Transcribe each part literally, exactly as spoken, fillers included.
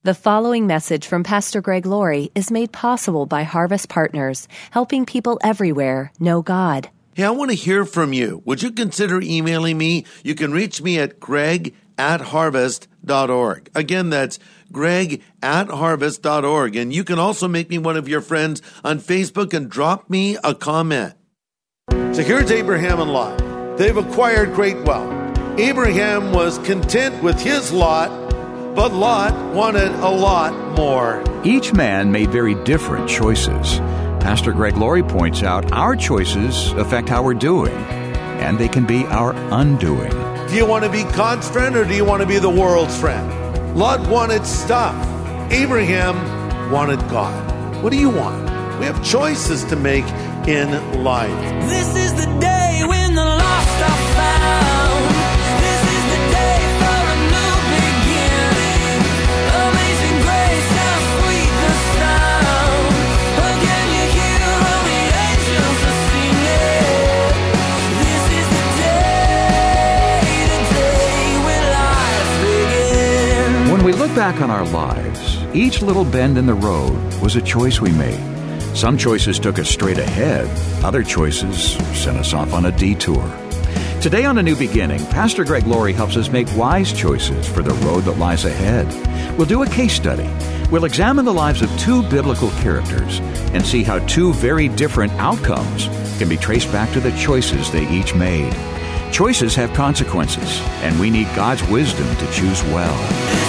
The following message from Pastor Greg Laurie is made possible by Harvest Partners, helping people everywhere know God. Hey, I want to hear from you. Would you consider emailing me? You can reach me at greg at harvest dot org. Again, that's greg at harvest dot org. And you can also make me one of your friends on Facebook and drop me a comment. So here's Abraham and Lot. They've acquired great wealth. Abraham was content with his lot, but Lot wanted a lot more. Each man made very different choices. Pastor Greg Laurie points out our choices affect how we're doing, and they can be our undoing. Do you want to be God's friend or do you want to be the world's friend? Lot wanted stuff. Abraham wanted God. What do you want? We have choices to make in life. This is the day when the lost are found. This is the day for a new beginning. Amazing grace, how sweet the sound. Again you hear all the angels are singing. This is the day, the day when life begins. When we look back on our lives, each little bend in the road was a choice we made. Some choices took us straight ahead. Other choices sent us off on a detour. Today on A New Beginning, Pastor Greg Laurie helps us make wise choices for the road that lies ahead. We'll do a case study. We'll examine the lives of two biblical characters and see how two very different outcomes can be traced back to the choices they each made. Choices have consequences, and we need God's wisdom to choose well.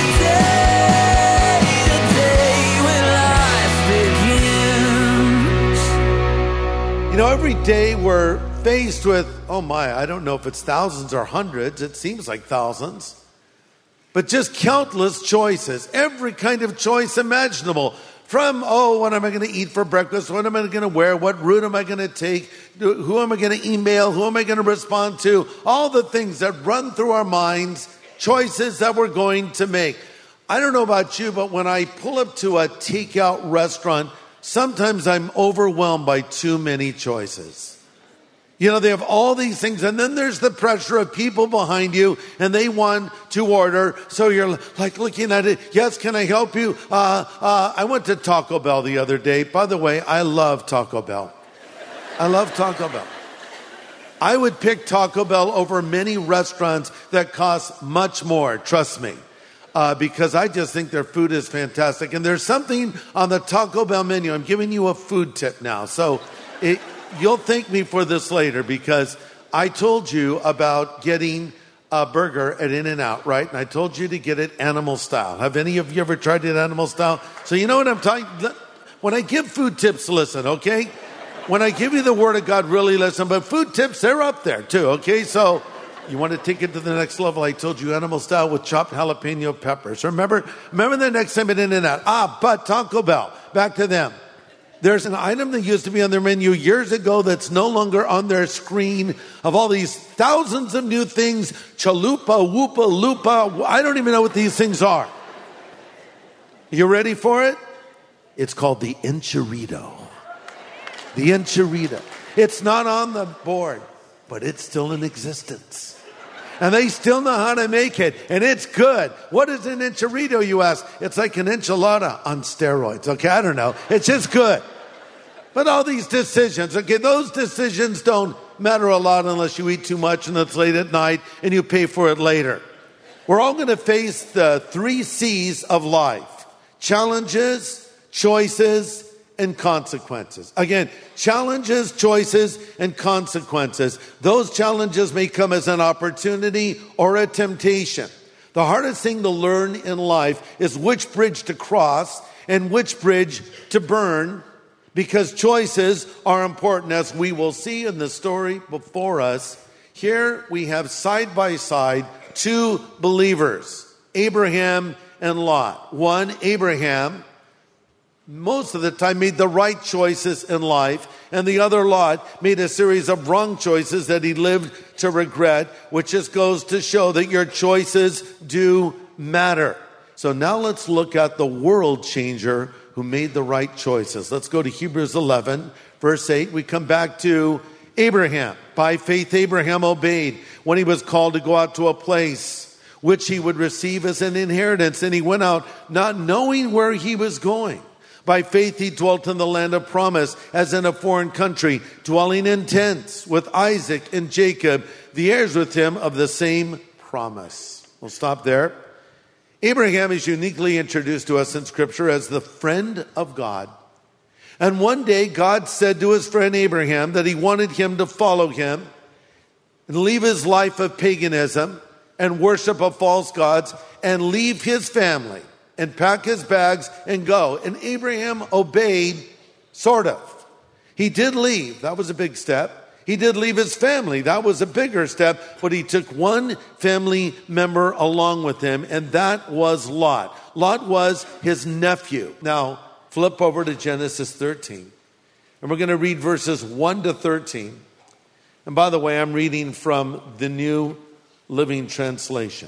You know, every day we're faced with, oh my, I don't know if it's thousands or hundreds. It seems like thousands. But just countless choices. Every kind of choice imaginable. From, oh, what am I going to eat for breakfast? What am I going to wear? What route am I going to take? Who am I going to email? Who am I going to respond to? All the things that run through our minds. Choices that we're going to make. I don't know about you, but when I pull up to a takeout restaurant, sometimes I'm overwhelmed by too many choices. You know, they have all these things, and then there's the pressure of people behind you, and they want to order. So you're like looking at it. Yes, can I help you? Uh, uh, I went to Taco Bell the other day. By the way, I love Taco Bell. I love Taco Bell. I would pick Taco Bell over many restaurants that cost much more. Trust me. Uh, because I just think their food is fantastic. And there's something on the Taco Bell menu. I'm giving you a food tip now. So it, you'll thank me for this later, because I told you about getting a burger at In-N-Out, right? And I told you to get it animal style. Have any of you ever tried it animal style? So you know what I'm talking? When I give food tips, listen, okay? When I give you the word of God, really listen. But food tips, they're up there too, okay? So you want to take it to the next level? I told you animal style with chopped jalapeno peppers. Remember, remember the next time it in and out. Ah, but Taco Bell, back to them. There's an item that used to be on their menu years ago that's no longer on their screen, of all these thousands of new things. Chalupa, whoopa, lupa. I don't even know what these things are. You ready for it? It's called the enchilada. The enchilada. It's not on the board, but it's still in existence. And they still know how to make it, and it's good. What is an enchilada, you ask? It's like an enchilada on steroids. Okay, I don't know. It's just good. But all these decisions, okay, those decisions don't matter a lot unless you eat too much and it's late at night and you pay for it later. We're all going to face the three C's of life: challenges, choices, and consequences. Again, challenges, choices, and consequences. Those challenges may come as an opportunity or a temptation. The hardest thing to learn in life is which bridge to cross and which bridge to burn, because choices are important, as we will see in the story before us. Here we have side by side two believers, Abraham and Lot. One, Abraham, most of the time made the right choices in life, and the other, Lot, made a series of wrong choices that he lived to regret, which just goes to show that your choices do matter. So now let's look at the world changer who made the right choices. Let's go to Hebrews eleven, verse eight. We come back to Abraham. By faith, Abraham obeyed when he was called to go out to a place which he would receive as an inheritance. And he went out not knowing where he was going. By faith he dwelt in the land of promise, as in a foreign country, dwelling in tents with Isaac and Jacob, the heirs with him of the same promise. We'll stop there. Abraham is uniquely introduced to us in Scripture as the friend of God. And one day God said to his friend Abraham that he wanted him to follow him and leave his life of paganism and worship of false gods and leave his family and pack his bags and go. And Abraham obeyed, sort of. He did leave. That was a big step. He did leave his family. That was a bigger step. But he took one family member along with him, and that was Lot. Lot was his nephew. Now, flip over to Genesis thirteen. And we're going to read verses one to thirteen. And by the way, I'm reading from the New Living Translation.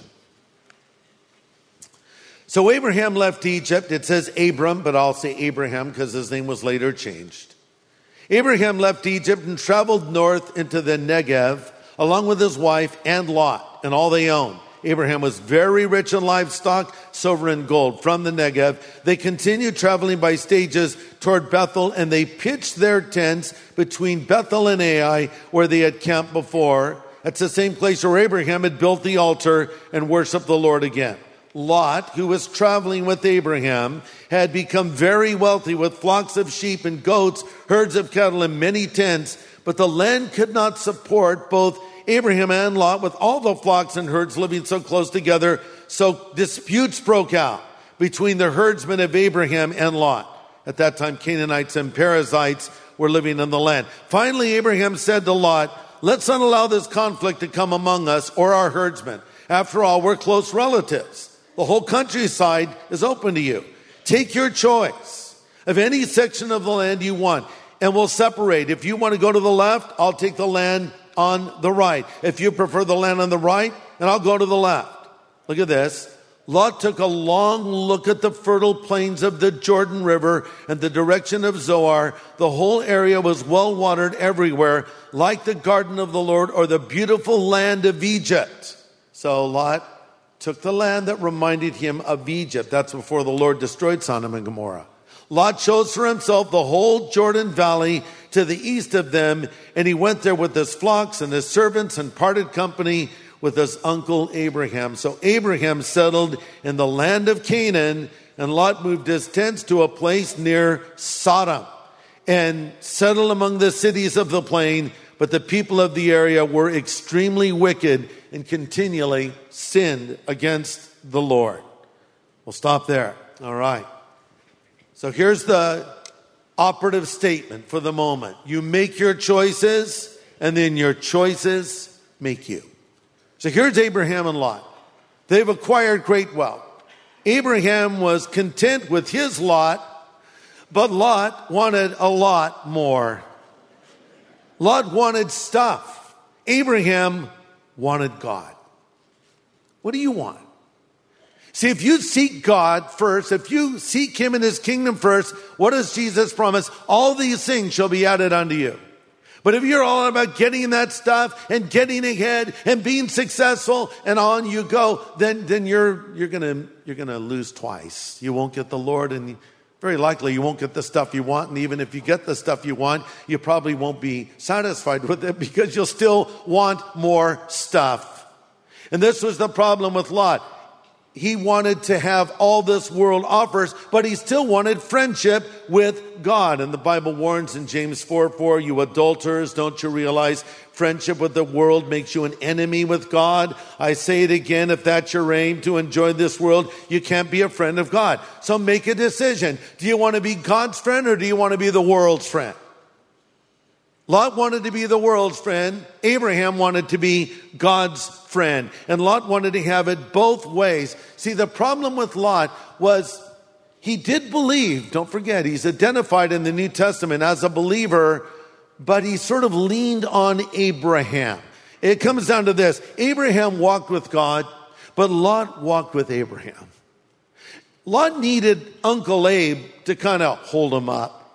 So Abraham left Egypt. It says Abram, but I'll say Abraham because his name was later changed. Abraham left Egypt and traveled north into the Negev along with his wife and Lot and all they owned. Abraham was very rich in livestock, silver and gold from the Negev. They continued traveling by stages toward Bethel, and they pitched their tents between Bethel and Ai, where they had camped before. That's the same place where Abraham had built the altar and worshiped the Lord again. Lot, who was traveling with Abraham, had become very wealthy with flocks of sheep and goats, herds of cattle, and many tents. But the land could not support both Abraham and Lot with all the flocks and herds living so close together. So disputes broke out between the herdsmen of Abraham and Lot. At that time, Canaanites and Perizzites were living in the land. Finally, Abraham said to Lot, "Let's not allow this conflict to come among us or our herdsmen. After all, we're close relatives. The whole countryside is open to you. Take your choice of any section of the land you want, and we'll separate. If you want to go to the left, I'll take the land on the right. If you prefer the land on the right, then I'll go to the left." Look at this. Lot took a long look at the fertile plains of the Jordan River and the direction of Zoar. The whole area was well watered everywhere, like the garden of the Lord or the beautiful land of Egypt. So Lot took the land that reminded him of Egypt. That's before the Lord destroyed Sodom and Gomorrah. Lot chose for himself the whole Jordan Valley to the east of them, and he went there with his flocks and his servants and parted company with his uncle Abraham. So Abraham settled in the land of Canaan, and Lot moved his tents to a place near Sodom and settled among the cities of the plain. But the people of the area were extremely wicked and continually sinned against the Lord. We'll stop there. All right. So here's the operative statement for the moment. You make your choices, and then your choices make you. So here's Abraham and Lot. They've acquired great wealth. Abraham was content with his lot, but Lot wanted a lot more. Lot wanted stuff. Abraham wanted God. What do you want? See, if you seek God first, if you seek him and his kingdom first, what does Jesus promise? All these things shall be added unto you. But if you're all about getting that stuff and getting ahead and being successful and on you go, then, then you're, you're gonna, you're gonna lose twice. You won't get the Lord, and very likely you won't get the stuff you want. And even if you get the stuff you want, you probably won't be satisfied with it because you'll still want more stuff. And this was the problem with Lot. He wanted to have all this world offers, but he still wanted friendship with God. And the Bible warns in James four four, you adulterers, don't you realize friendship with the world makes you an enemy with God? I say it again, if that's your aim, to enjoy this world, you can't be a friend of God. So make a decision. Do you want to be God's friend, or do you want to be the world's friend? Lot wanted to be the world's friend. Abraham wanted to be God's friend. And Lot wanted to have it both ways. See, the problem with Lot was he did believe. Don't forget, he's identified in the New Testament as a believer, but he sort of leaned on Abraham. It comes down to this. Abraham walked with God, but Lot walked with Abraham. Lot needed Uncle Abe to kind of hold him up.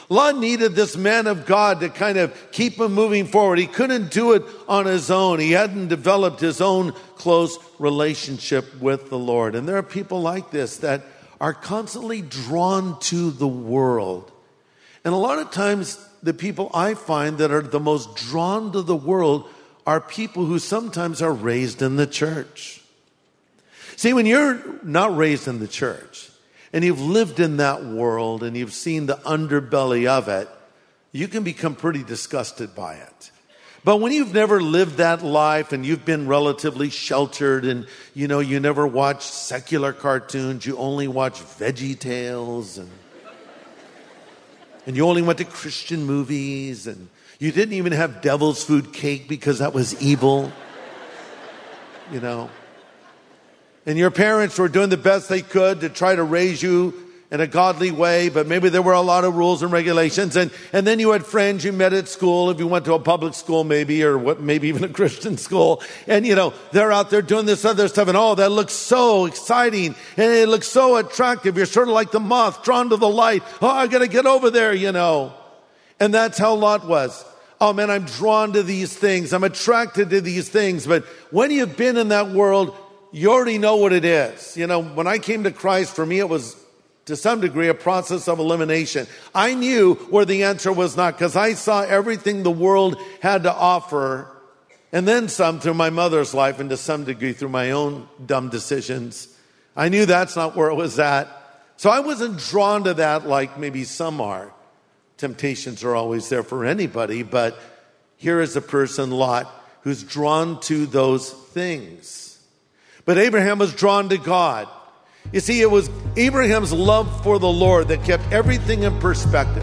Lot needed this man of God to kind of keep him moving forward. He couldn't do it on his own. He hadn't developed his own close relationship with the Lord. And there are people like this that are constantly drawn to the world. And a lot of times, the people I find that are the most drawn to the world are people who sometimes are raised in the church. See, when you're not raised in the church, and you've lived in that world and you've seen the underbelly of it, you can become pretty disgusted by it. But when you've never lived that life and you've been relatively sheltered and, you know, you never watch secular cartoons, you only watch Veggie Tales and, and you only went to Christian movies and you didn't even have devil's food cake because that was evil, you know. And your parents were doing the best they could to try to raise you in a godly way, but maybe there were a lot of rules and regulations. And, and then you had friends you met at school, if you went to a public school maybe, or what, maybe even a Christian school. And, you know, they're out there doing this other stuff. And, oh, that looks so exciting. And it looks so attractive. You're sort of like the moth drawn to the light. Oh, I got to get over there, you know. And that's how Lot was. Oh, man, I'm drawn to these things. I'm attracted to these things. But when you've been in that world, you already know what it is. You know, when I came to Christ, for me, it was to some degree a process of elimination. I knew where the answer was not because I saw everything the world had to offer and then some through my mother's life and to some degree through my own dumb decisions. I knew that's not where it was at. So I wasn't drawn to that like maybe some are. Temptations are always there for anybody, but here is a person, Lot, who's drawn to those things. But Abraham was drawn to God. You see, it was Abraham's love for the Lord that kept everything in perspective.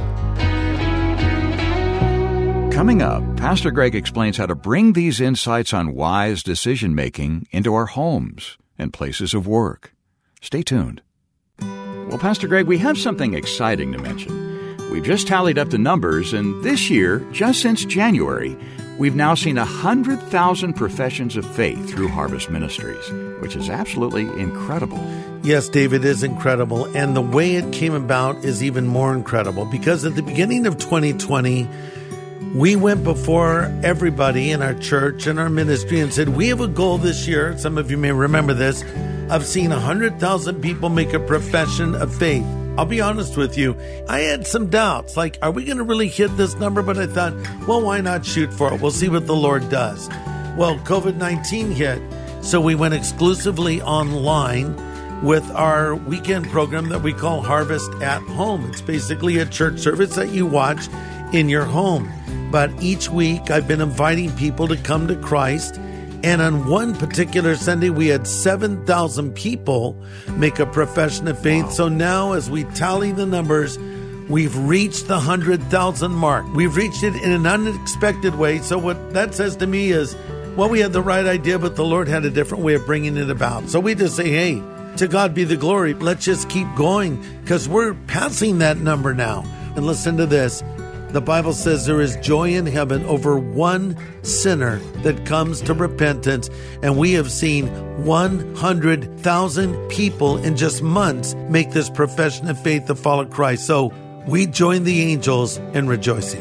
Coming up, Pastor Greg explains how to bring these insights on wise decision-making into our homes and places of work. Stay tuned. Well, Pastor Greg, we have something exciting to mention. We've just tallied up the numbers, and this year, just since January, we've now seen one hundred thousand professions of faith through Harvest Ministries, which is absolutely incredible. Yes, David, it is incredible. And the way it came about is even more incredible because at the beginning of twenty twenty, we went before everybody in our church and our ministry and said, we have a goal this year, some of you may remember this, of seeing one hundred thousand people make a profession of faith. I'll be honest with you, I had some doubts, like, are we going to really hit this number? But I thought, well, why not shoot for it? We'll see what the Lord does. Well, covid nineteen hit, so we went exclusively online with our weekend program that we call Harvest at Home. It's basically a church service that you watch in your home. But each week, I've been inviting people to come to Christ. And on one particular Sunday, we had seven thousand people make a profession of faith. Wow. So now as we tally the numbers, we've reached the one hundred thousand mark. We've reached it in an unexpected way. So what that says to me is, well, we had the right idea, but the Lord had a different way of bringing it about. So we just say, hey, to God be the glory. Let's just keep going because we're passing that number now. And listen to this. The Bible says there is joy in heaven over one sinner that comes to repentance. And we have seen one hundred thousand people in just months make this profession of faith to follow Christ. So we join the angels in rejoicing.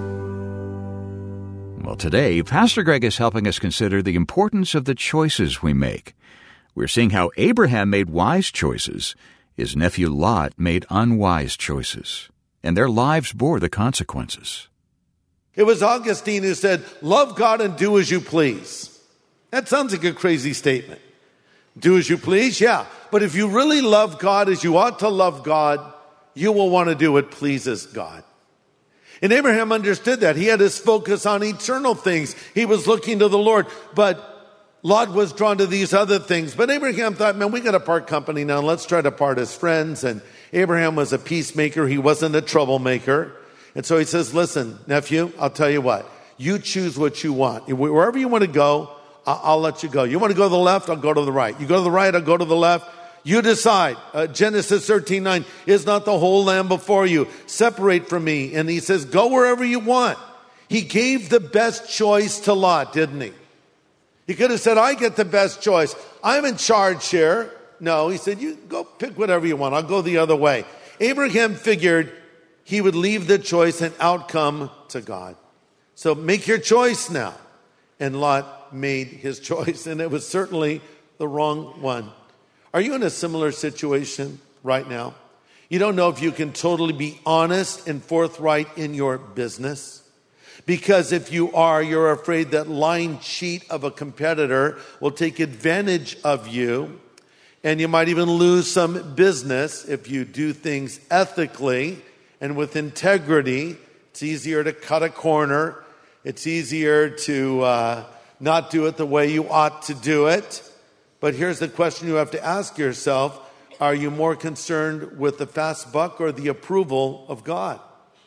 Well, today, Pastor Greg is helping us consider the importance of the choices we make. We're seeing how Abraham made wise choices. His nephew Lot made unwise choices. And their lives bore the consequences. It was Augustine who said, love God and do as you please. That sounds like a crazy statement. Do as you please, yeah. But if you really love God as you ought to love God, you will want to do what pleases God. And Abraham understood that. He had his focus on eternal things. He was looking to the Lord. But Lot was drawn to these other things. But Abraham thought, man, we got to part company now. Let's try to part as friends. And Abraham was a peacemaker. He wasn't a troublemaker. And so he says, listen, nephew, I'll tell you what. You choose what you want. Wherever you want to go, I'll let you go. You want to go to the left, I'll go to the right. You go to the right, I'll go to the left. You decide. Uh, Genesis thirteen nine, is not the whole land before you? Separate from me. And he says, go wherever you want. He gave the best choice to Lot, didn't he? He could have said, I get the best choice. I'm in charge here. No, he said, you go pick whatever you want. I'll go the other way. Abraham figured, he would leave the choice and outcome to God. So make your choice now. And Lot made his choice, and it was certainly the wrong one. Are you in a similar situation right now? You don't know if you can totally be honest and forthright in your business. Because if you are, you're afraid that lying cheat of a competitor will take advantage of you. And you might even lose some business if you do things ethically and with integrity. It's easier to cut a corner. It's easier to uh, not do it the way you ought to do it. But here's the question you have to ask yourself. Are you more concerned with the fast buck or the approval of God?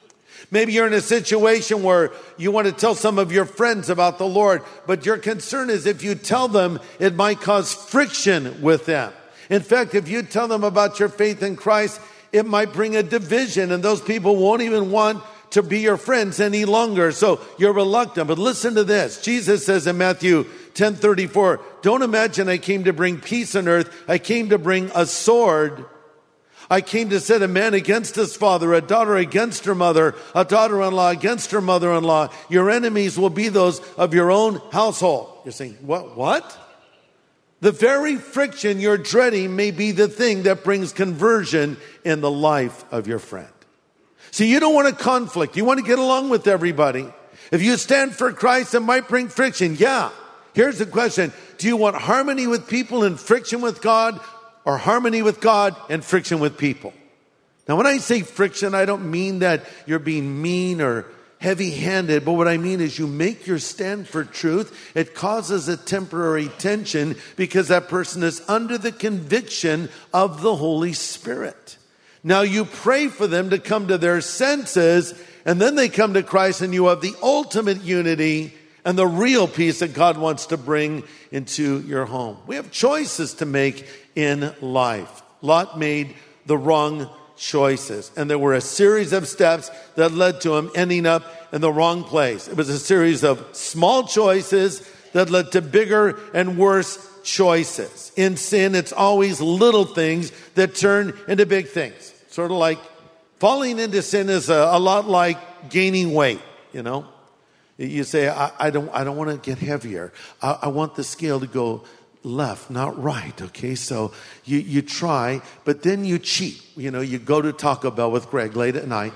Maybe you're in a situation where you want to tell some of your friends about the Lord, but your concern is if you tell them, it might cause friction with them. In fact, if you tell them about your faith in Christ, it might bring a division, and those people won't even want to be your friends any longer. So you're reluctant. But listen to this. Jesus says in Matthew ten thirty-four, don't imagine I came to bring peace on earth. I came to bring a sword. I came to set a man against his father, a daughter against her mother, a daughter-in-law against her mother-in-law. Your enemies will be those of your own household. You're saying, what? What? The very friction you're dreading may be the thing that brings conversion in the life of your friend. See, you don't want a conflict. You want to get along with everybody. If you stand for Christ, it might bring friction. Yeah. Here's the question. Do you want harmony with people and friction with God, or harmony with God and friction with people? Now, when I say friction, I don't mean that you're being mean or heavy-handed, but what I mean is you make your stand for truth. It causes a temporary tension because that person is under the conviction of the Holy Spirit. Now you pray for them to come to their senses, and then they come to Christ, and you have the ultimate unity and the real peace that God wants to bring into your home. We have choices to make in life. Lot made the wrong choices, and there were a series of steps that led to him ending up in the wrong place. It was a series of small choices that led to bigger and worse choices. In sin, it's always little things that turn into big things. Sort of like falling into sin is a, a lot like gaining weight, you know. You say, I, I don't I don't want to get heavier. I, I want the scale to go left, not right, okay? So you, you try, but then you cheat. You know, you go to Taco Bell with Greg late at night,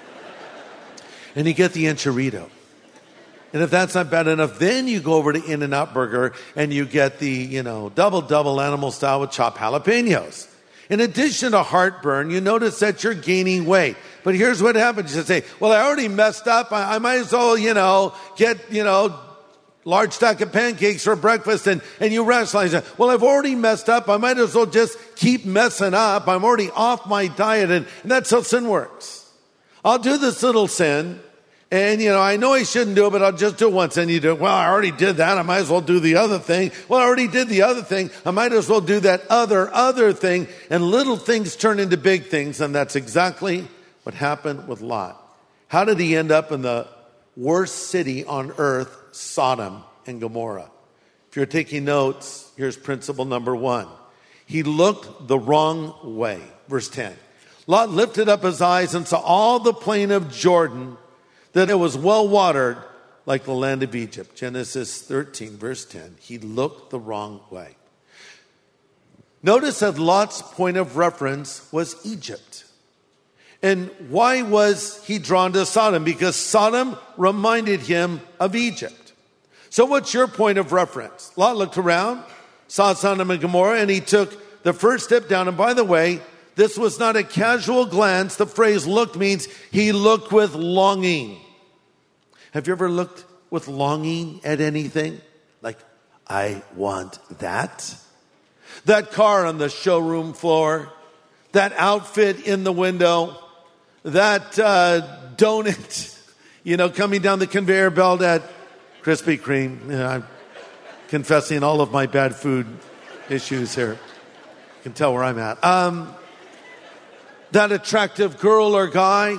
and you get the enchilada. And if that's not bad enough, then you go over to In-N-Out Burger, and you get the, you know, double-double animal style with chopped jalapenos. In addition to heartburn, you notice that you're gaining weight. But here's what happens. You say, well, I already messed up. I, I might as well, you know, get, you know, large stack of pancakes for breakfast, and, and you rationalize it. Well, I've already messed up. I might as well just keep messing up. I'm already off my diet, and, and that's how sin works. I'll do this little sin, and, you know, I know I shouldn't do it, but I'll just do it once. And you do, well, I already did that. I might as well do the other thing. Well, I already did the other thing. I might as well do that other, other thing. And little things turn into big things, and that's exactly what happened with Lot. How did he end up in the worst city on earth, Sodom and Gomorrah? If you're taking notes, here's principle number one. He looked the wrong way. Verse ten. Lot lifted up his eyes and saw all the plain of Jordan, that it was well watered like the land of Egypt. Genesis thirteen, verse ten. He looked the wrong way. Notice that Lot's point of reference was Egypt. And why was he drawn to Sodom? Because Sodom reminded him of Egypt. So what's your point of reference? Lot looked around, saw Sodom and Gomorrah, and he took the first step down. And by the way, this was not a casual glance. The phrase looked means he looked with longing. Have you ever looked with longing at anything? Like, I want that. That car on the showroom floor, that outfit in the window, that uh, donut, you know, coming down the conveyor belt at Krispy Kreme. You know, I'm confessing all of my bad food issues here. You can tell where I'm at. Um, that attractive girl or guy,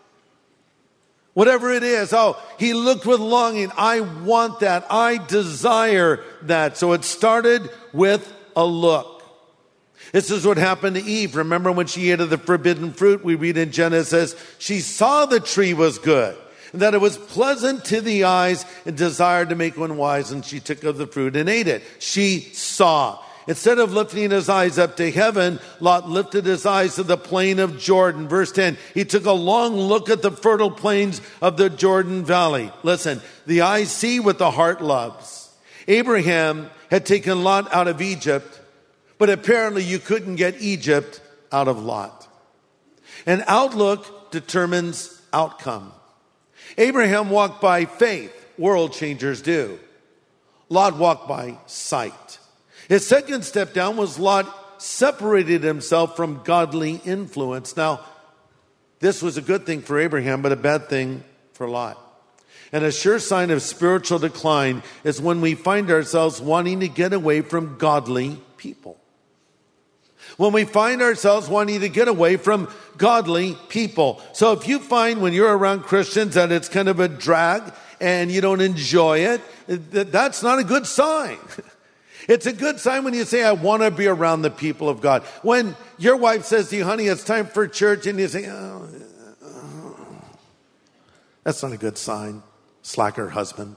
whatever it is. Oh, he looked with longing. I want that. I desire that. So it started with a look. This is what happened to Eve. Remember when she ate of the forbidden fruit? We read in Genesis, she saw the tree was good, and that it was pleasant to the eyes, and desired to make one wise, and she took of the fruit and ate it. She saw. Instead of lifting his eyes up to heaven, Lot lifted his eyes to the plain of Jordan. Verse ten, he took a long look at the fertile plains of the Jordan Valley. Listen, the eyes see what the heart loves. Abraham had taken Lot out of Egypt, but apparently you couldn't get Egypt out of Lot. And outlook determines outcome. Abraham walked by faith. World changers do. Lot walked by sight. His second step down was Lot separated himself from godly influence. Now, this was a good thing for Abraham, but a bad thing for Lot. And a sure sign of spiritual decline is when we find ourselves wanting to get away from godly people. When we find ourselves wanting to get away from godly people. So if you find when you're around Christians that it's kind of a drag and you don't enjoy it, that's not a good sign. It's a good sign when you say, I want to be around the people of God. When your wife says to you, honey, it's time for church, and you say, oh, oh. That's not a good sign. Slacker husband.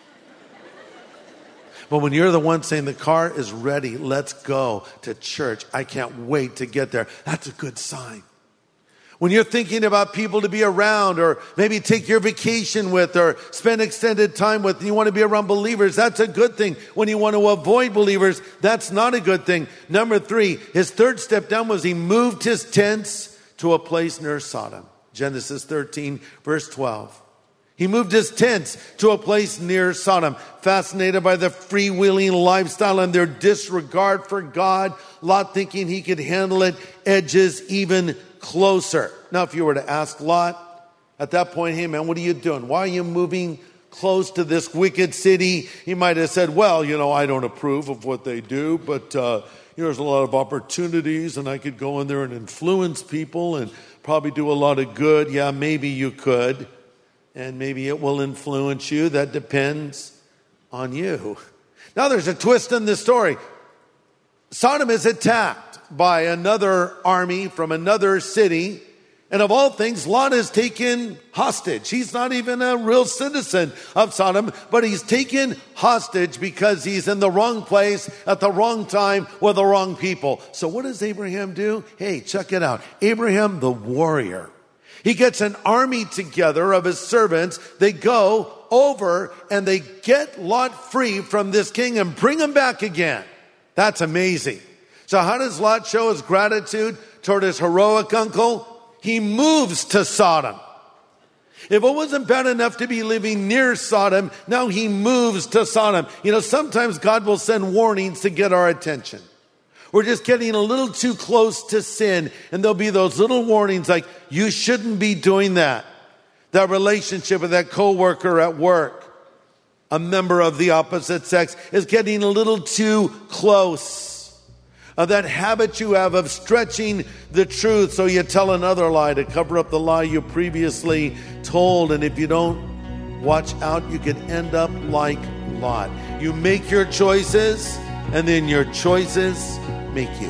But when you're the one saying the car is ready, let's go to church, I can't wait to get there, that's a good sign. When you're thinking about people to be around or maybe take your vacation with or spend extended time with and you want to be around believers, that's a good thing. When you want to avoid believers, that's not a good thing. Number three, his third step down was he moved his tents to a place near Sodom. Genesis thirteen, verse twelve. He moved his tents to a place near Sodom. Fascinated by the freewheeling lifestyle and their disregard for God, Lot, thinking he could handle it, edges even closer. Now, if you were to ask Lot at that point, hey man, what are you doing? Why are you moving close to this wicked city? He might have said, well, you know, I don't approve of what they do, but uh, you know, there's a lot of opportunities and I could go in there and influence people and probably do a lot of good. Yeah, maybe you could. And maybe it will influence you. That depends on you. Now there's a twist in this story. Sodom is attacked by another army from another city. And of all things, Lot is taken hostage. He's not even a real citizen of Sodom, but he's taken hostage because he's in the wrong place at the wrong time with the wrong people. So what does Abraham do? Hey, check it out. Abraham, the warrior. He gets an army together of his servants. They go over and they get Lot free from this king and bring him back again. That's amazing. So how does Lot show his gratitude toward his heroic uncle? He moves to Sodom. If it wasn't bad enough to be living near Sodom, now he moves to Sodom. You know, sometimes God will send warnings to get our attention. We're just getting a little too close to sin. And there'll be those little warnings like, you shouldn't be doing that. That relationship with that coworker at work, a member of the opposite sex, is getting a little too close. Uh, that habit you have of stretching the truth so you tell another lie to cover up the lie you previously told. And if you don't watch out, you could end up like Lot. You make your choices, and then your choices make you.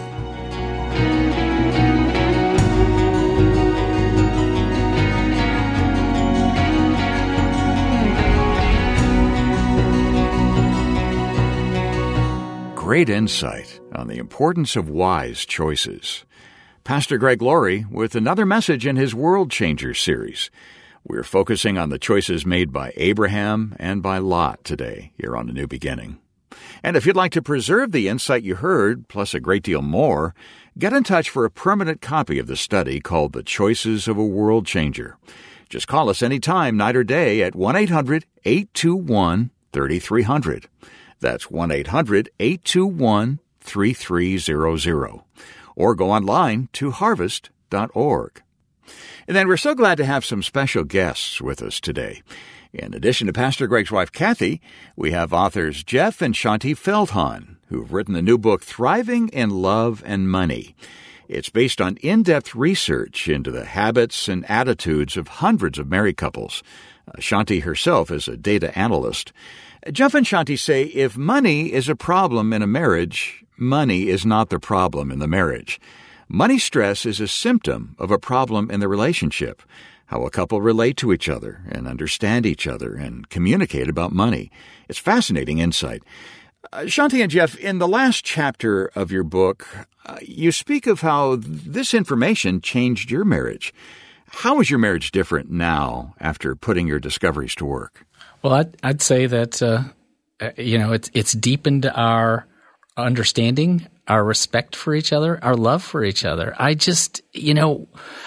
Great insight on the importance of wise choices. Pastor Greg Laurie with another message in his World Changers series. We're focusing on the choices made by Abraham and by Lot today here on A New Beginning. And if you'd like to preserve the insight you heard, plus a great deal more, get in touch for a permanent copy of the study called The Choices of a World Changer. Just call us anytime, night or day, at one eight hundred eight two one three three zero zero. That's one eight hundred eight two one three three zero zero. Or go online to harvest dot org. And then we're so glad to have some special guests with us today. In addition to Pastor Greg's wife, Kathy, we have authors Jeff and Shanti Feldhahn, who've written the new book, Thriving in Love and Money. It's based on in-depth research into the habits and attitudes of hundreds of married couples. Uh, Shanti herself is a data analyst. Jeff and Shanti say if money is a problem in a marriage, money is not the problem in the marriage. Money stress is a symptom of a problem in the relationship, how a couple relate to each other and understand each other and communicate about money. It's fascinating insight. Uh, Shanti and Jeff, in the last chapter of your book, uh, you speak of how this information changed your marriage. How is your marriage different now after putting your discoveries to work? Well, I'd, I'd say that, uh, you know, it's, it's deepened our understanding, our respect for each other, our love for each other. I just, you know,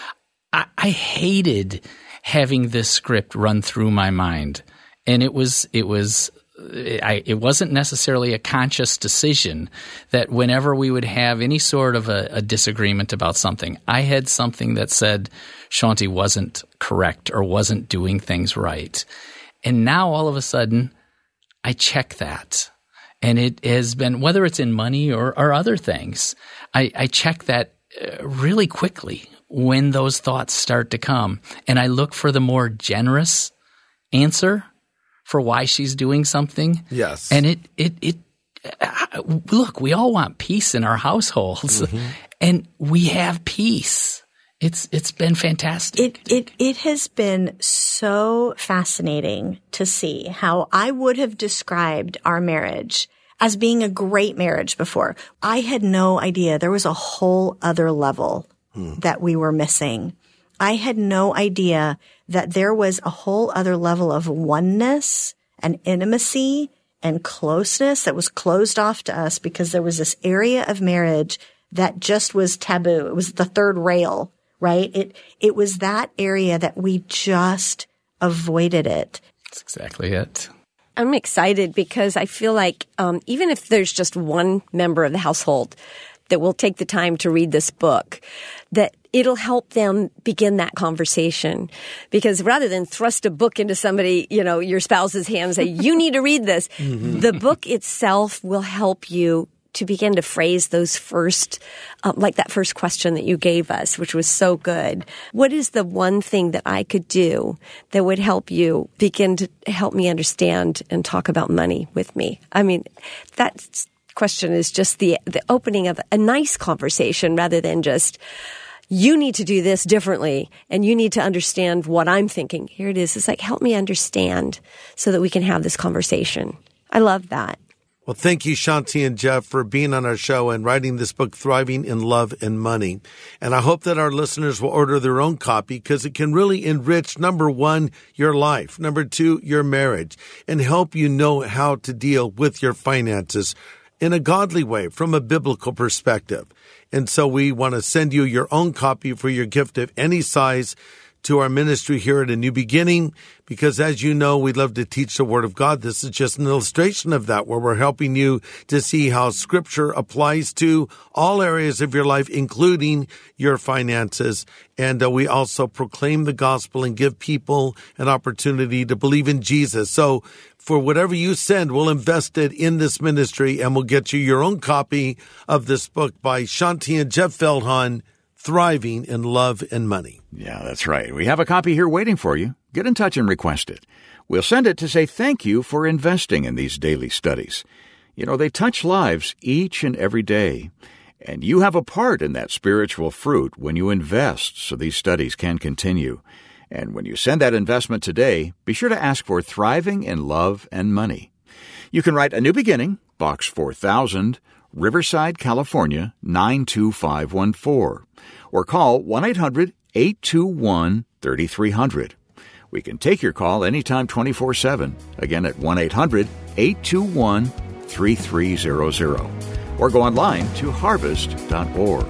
I, I hated having this script run through my mind. And it was, it was, I, it wasn't necessarily a conscious decision that whenever we would have any sort of a, a disagreement about something, I had something that said Shanti wasn't correct or wasn't doing things right. And now all of a sudden, I check that. And it has been, whether it's in money or, or other things, I, I check that really quickly when those thoughts start to come. And I look for the more generous answer for why she's doing something. Yes. And it, it, it, uh, look, we all want peace in our households. Mm-hmm. And we have peace. It's it's been fantastic. It it it has been so fascinating to see how I would have described our marriage as being a great marriage before. I had no idea there was a whole other level hmm. that we were missing. I had no idea that there was a whole other level of oneness and intimacy and closeness that was closed off to us because there was this area of marriage that just was taboo. It was the third rail. Right? It it was that area that we just avoided it. That's exactly it. I'm excited because I feel like um, even if there's just one member of the household that will take the time to read this book, that it'll help them begin that conversation. Because rather than thrust a book into somebody, you know, your spouse's hand and say, you need to read this, mm-hmm. the book itself will help you to begin to phrase those first, uh, like that first question that you gave us, which was so good. What is the one thing that I could do that would help you begin to help me understand and talk about money with me? I mean, that question is just the, the opening of a nice conversation rather than just, you need to do this differently and you need to understand what I'm thinking. Here it is. It's like, help me understand so that we can have this conversation. I love that. Well, thank you, Shanti and Jeff, for being on our show and writing this book, Thriving in Love and Money. And I hope that our listeners will order their own copy because it can really enrich, number one, your life, number two, your marriage, and help you know how to deal with your finances in a godly way from a biblical perspective. And so we want to send you your own copy for your gift of any size to our ministry here at A New Beginning, because as you know, we love to teach the Word of God. This is just an illustration of that, where we're helping you to see how Scripture applies to all areas of your life, including your finances. And uh, we also proclaim the gospel and give people an opportunity to believe in Jesus. So for whatever you send, we'll invest it in this ministry, and we'll get you your own copy of this book by Shanti and Jeff Feldhahn, Thriving in Love and Money. Yeah, that's right. We have a copy here waiting for you. Get in touch and request it. We'll send it to say thank you for investing in these daily studies. You know, they touch lives each and every day. And you have a part in that spiritual fruit when you invest so these studies can continue. And when you send that investment today, be sure to ask for Thriving in Love and Money. You can write A New Beginning, Box four thousand, Riverside, California, nine two five one four. Or call one eight hundred eight two one three three zero zero. We can take your call anytime twenty-four seven. Again at one eight hundred eight two one three three zero zero. Or go online to harvest dot org.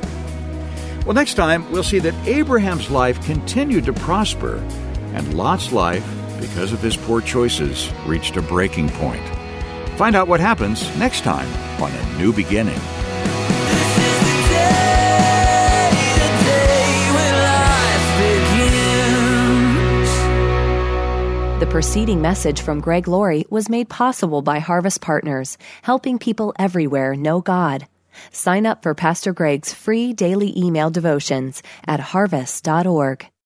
Well, next time we'll see that Abraham's life continued to prosper, and Lot's life, because of his poor choices, reached a breaking point. Find out what happens next time on A New Beginning. The preceding message from Greg Laurie was made possible by Harvest Partners, helping people everywhere know God. Sign up for Pastor Greg's free daily email devotions at harvest dot org.